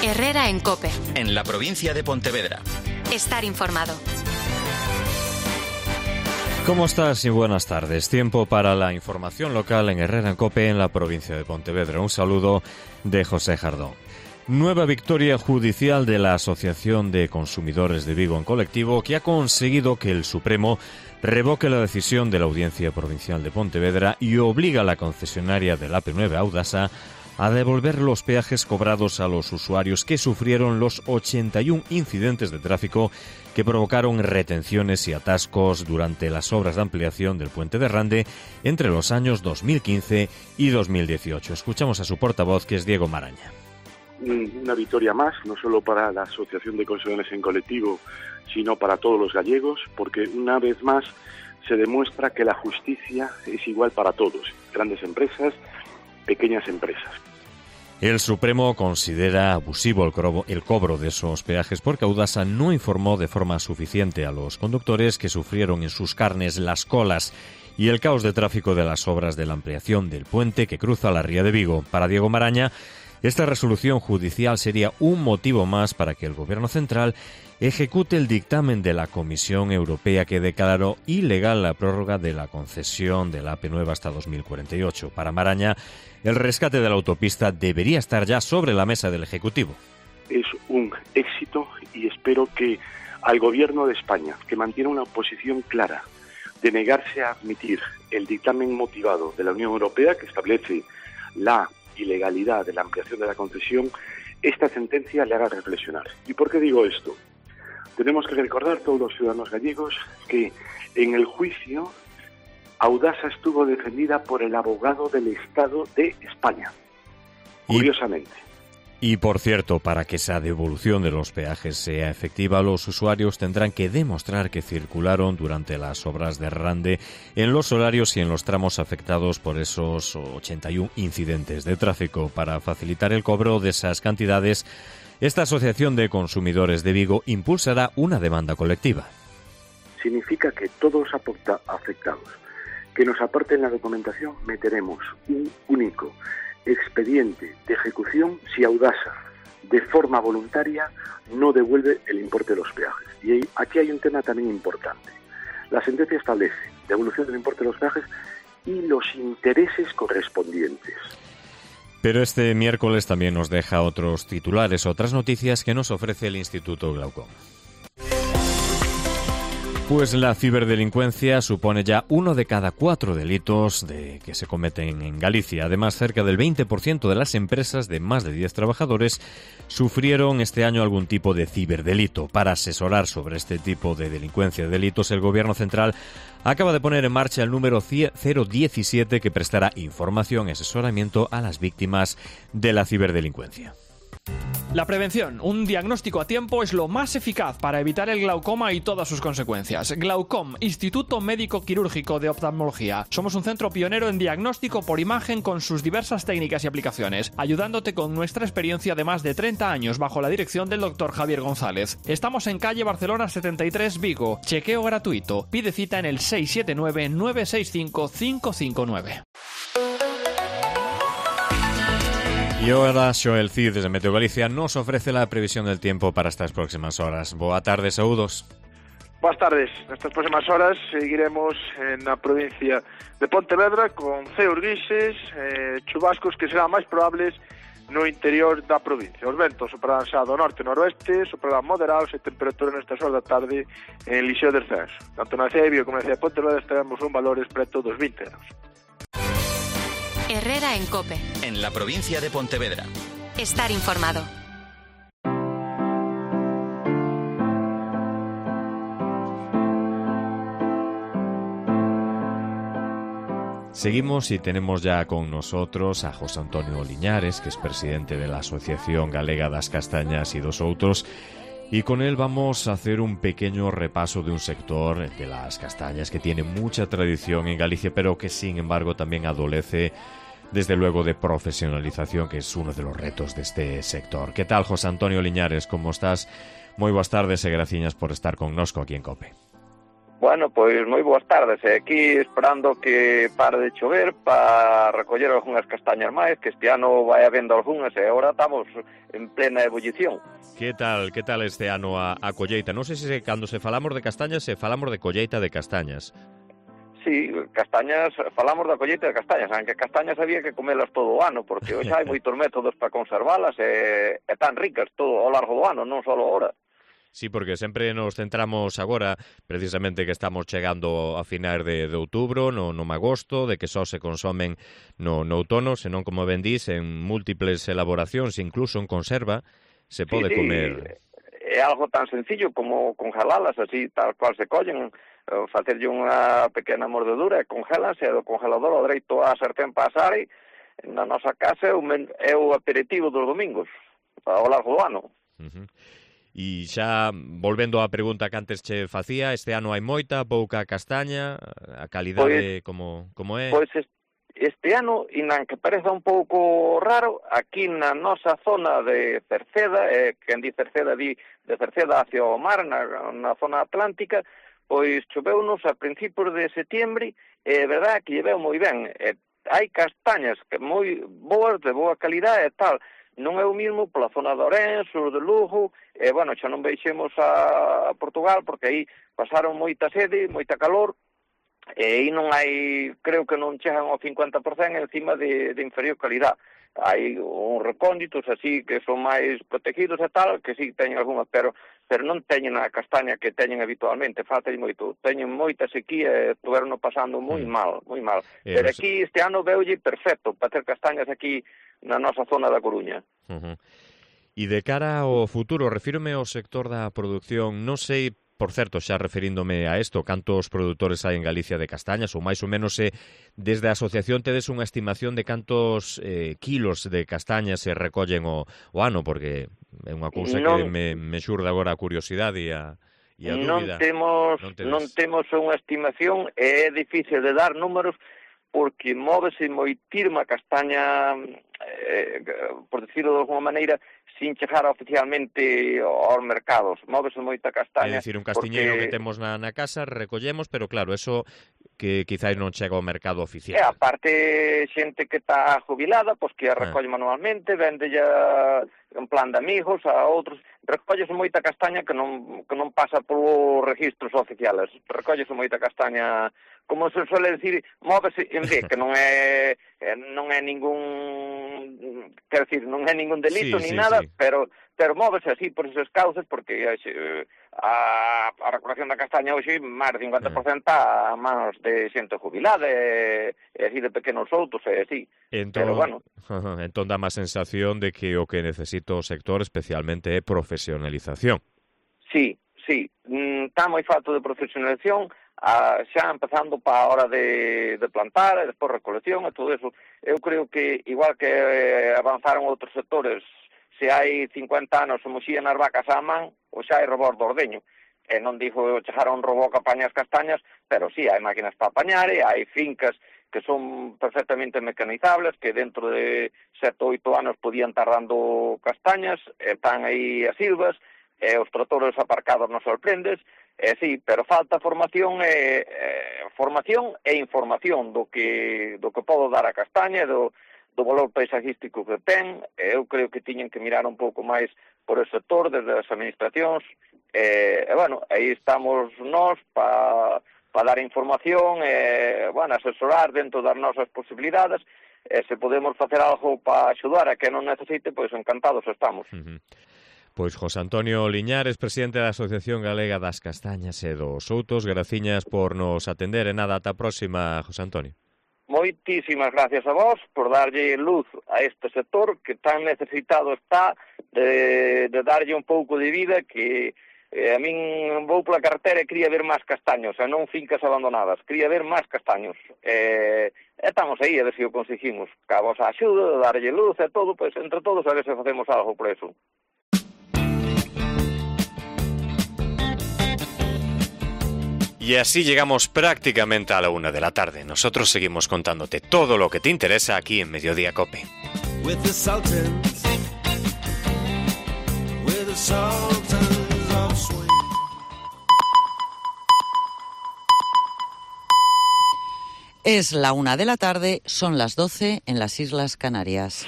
Herrera en COPE. En la provincia de Pontevedra. Estar informado. ¿Cómo estás? Y buenas tardes. Tiempo para la información local en Herrera en COPE en la provincia de Pontevedra. Un saludo de José Jardón. Nueva victoria judicial de la Asociación de Consumidores de Vigo en colectivo, que ha conseguido que el Supremo revoque la decisión de la Audiencia Provincial de Pontevedra y obliga a la concesionaria del AP9 Audasa a devolver los peajes cobrados a los usuarios que sufrieron los 81 incidentes de tráfico que provocaron retenciones y atascos durante las obras de ampliación del puente de Rande entre los años 2015 y 2018. Escuchamos a su portavoz, que es Diego Maraña. Una victoria más, no solo para la Asociación de Consumidores en colectivo, sino para todos los gallegos, porque una vez más se demuestra que la justicia es igual para todos, grandes empresas, pequeñas empresas. El Supremo considera abusivo el cobro de esos peajes porque Audasa no informó de forma suficiente a los conductores que sufrieron en sus carnes las colas y el caos de tráfico de las obras de la ampliación del puente que cruza la ría de Vigo. Para Diego Maraña, esta resolución judicial sería un motivo más para que el Gobierno central ejecute el dictamen de la Comisión Europea que declaró ilegal la prórroga de la concesión del AP9 hasta 2048. Para Maraña, el rescate de la autopista debería estar ya sobre la mesa del Ejecutivo. Es un éxito y espero que al Gobierno de España, que mantiene una posición clara de negarse a admitir el dictamen motivado de la Unión Europea que establece la ilegalidad de la ampliación de la concesión, esta sentencia le haga reflexionar. ¿Y por qué digo esto? Tenemos que recordar, todos los ciudadanos gallegos, que en el juicio Audasa estuvo defendida por el abogado del Estado de España, curiosamente. Y por cierto, para que esa devolución de los peajes sea efectiva, los usuarios tendrán que demostrar que circularon durante las obras de Rande en los horarios y en los tramos afectados por esos 81 incidentes de tráfico. Para facilitar el cobro de esas cantidades, esta Asociación de Consumidores de Vigo impulsará una demanda colectiva. Significa que todos los afectados que nos aporten la documentación meteremos un único expediente de ejecución si Audasa, de forma voluntaria, no devuelve el importe de los peajes. Y aquí hay un tema también importante. La sentencia establece devolución del importe de los peajes y los intereses correspondientes. Pero este miércoles también nos deja otros titulares, otras noticias que nos ofrece el Instituto Glaucoma. Pues la ciberdelincuencia supone ya 1 de cada 4 delitos que se cometen en Galicia. Además, cerca del 20% de las empresas de más de 10 trabajadores sufrieron este año algún tipo de ciberdelito. Para asesorar sobre este tipo de delincuencia de delitos, el Gobierno central acaba de poner en marcha el número 017 que prestará información y asesoramiento a las víctimas de la ciberdelincuencia. La prevención, un diagnóstico a tiempo, es lo más eficaz para evitar el glaucoma y todas sus consecuencias. Glaucom, Instituto Médico Quirúrgico de Oftalmología. Somos un centro pionero en diagnóstico por imagen con sus diversas técnicas y aplicaciones, ayudándote con nuestra experiencia de más de 30 años bajo la dirección del Dr. Javier González. Estamos en calle Barcelona 73, Vigo. Chequeo gratuito. Pide cita en el 679-965-559. Y ahora Xoel Cid desde Meteo Galicia nos ofrece la previsión del tiempo para estas próximas horas. Boa tarde, saúdos. Buenas tardes. Nestas próximas horas seguiremos en la provincia de Pontevedra con ceos grises, chubascos que serán máis probables no interior da provincia. Os ventos soprarán xa do norte e noroeste, soprarán moderados e temperatura nestas horas da tarde en lixeo descenso. Tanto na cidade de Vigo como na cidade de Pontevedra estaremos en valores preto dos 20 graus. Herrera en COPE. En la provincia de Pontevedra. Estar informado. Seguimos y tenemos ya con nosotros a José Antonio Liñares, que es presidente de la Asociación Galega das Castañas y dos outros, y con él vamos a hacer un pequeño repaso de un sector de las castañas que tiene mucha tradición en Galicia, pero que sin embargo también adolece desde luego de profesionalización, que es uno de los retos de este sector. ¿Qué tal, José Antonio Liñares? ¿Cómo estás? Moi boas tardes e graciñas por estar connosco aquí en COPE. Bueno, pois moi boas tardes. Aquí esperando que pare de chover para recoller algunhas castañas máis, que este ano vai habendo algunhas e agora estamos en plena ebullición. Que tal este ano a colleita? Non sei se cando se falamos de castañas se falamos de colleita de castañas. Sí, castañas, falamos da colleita de castañas, aunque castañas había que comelas todo o ano, porque hoxe hai moitos métodos para conservalas e tan ricas todo ao largo do ano, non só agora. Sí, porque sempre nos centramos agora, precisamente que estamos chegando a finais de outubro, no agosto, de que só se consomen no outono, senón, como ben dís, en múltiples elaboracións, incluso en conserva, se pode comer. É algo tan sencillo como congelalas, así tal cual se collen, facerlle unha pequena mordedura, congelanse, e do congelador ao dereito a sartén para asar, na nosa casa é o aperitivo dos domingos, ao largo do ano. E xa, volvendo á pregunta que antes che facía, este ano hai moita, pouca castaña, a calidade como é? Pois este ano, inán que pareza un pouco raro, aquí na nosa zona de Cerceda, quen di Cerceda di de Cerceda hacia o mar, na zona atlántica, pois choveunos a principios de setembro, é verdad que lleveu moi ben, hai castañas que moi boas, de boa calidade e tal. Non é o mismo pola zona de Orén, sur de Lugo, bueno, xa non veixemos a Portugal, porque aí pasaron moita sede, moita calor, e aí non hai, creo que non chegan ao 50% encima de inferior calidad. Hai uns recónditos así que son máis protegidos e tal, que sí teñen algunhas, pero non teñen a castaña que teñen habitualmente, falta moito, teñen moita sequía e estuveron pasando moi mal, moi mal. Pero aquí este ano veulle perfecto para ter castañas aquí na nosa zona da Coruña. E de cara ao futuro, refírome ao sector da produción, non sei, por certo, xa referíndome a isto, cantos produtores hai en Galicia de castañas, ou máis ou menos desde a asociación tedes unha estimación de cantos kilos de castañas se recollen o ano, porque é unha cousa que me xurde agora a curiosidade e a dúbida. Non temos unha estimación, e é difícil de dar números, porque móvese moitirma castaña, por decirlo de alguma maneira, sin chegar oficialmente aos mercados. Móvese moita castaña. É dicir, un castiñeiro que temos na casa, recollemos, pero claro, eso que quizás non chega ao mercado oficial. E aparte, xente que está jubilada, pois que a recolle manualmente, vendella en plan de amigos a outros. Recollese moita castaña que non pasa polos registros oficiales. Recollese moita castaña, como se suele decir, móvese en B, que non é ningún, quer decir, non é ningún delito ni nada, pero móvese así por esos cauces, porque a recolección da castaña hoxe máis de 50% a mans de xente jubilada e así de pequenos outros e así. Pero bueno, entón dá má sensación de que o que necesita o sector especialmente é profesionalización. Sí, está moi falto de profesionalización, xa empezando para a hora de plantar, e despois recolección e todo eso. Eu creo que, igual que avanzaron outros sectores, se hai 50 anos se moxían as vacas á man, ou xa hai robot de ordeño. E non digo chegar a un robot que apaña as castañas, pero sí, hai máquinas para apañar, e hai fincas que son perfectamente mecanizables, que dentro de 7 ou 8 anos podían estar dando castañas, están aí as silvas, e os tractores aparcados nos sorprendes, sí, pero falta formación e información do que podo dar a castaña, do valor paisajístico que ten. Eu creo que tiñen que mirar un pouco máis por ese sector desde as administracións, bueno, aí estamos nós para dar información e, bueno, asesorar dentro das nosas posibilidades, e se podemos facer algo para axudar a que non necesite, pois encantados estamos. Pois José Antonio Liñares, presidente da Asociación Galega das Castañas e dos Outos, graciñas por nos atender, e nada, ata a próxima, José Antonio. Moitísimas gracias a vos por darlle luz a este sector que tan necesitado está de darlle un pouco de vida, que a min vou pola carretera e quería ver máis castaños, e non fincas abandonadas, quería ver máis castaños. Estamos aí a ver se o conseguimos. Que a vos axuda, darlle luz e todo, pois entre todos a ver se facemos algo por eso. Y así llegamos prácticamente a la 1 de la tarde. Nosotros seguimos contándote todo lo que te interesa aquí en Mediodía Cope. Es la 1 de la tarde, son las 12 en las Islas Canarias.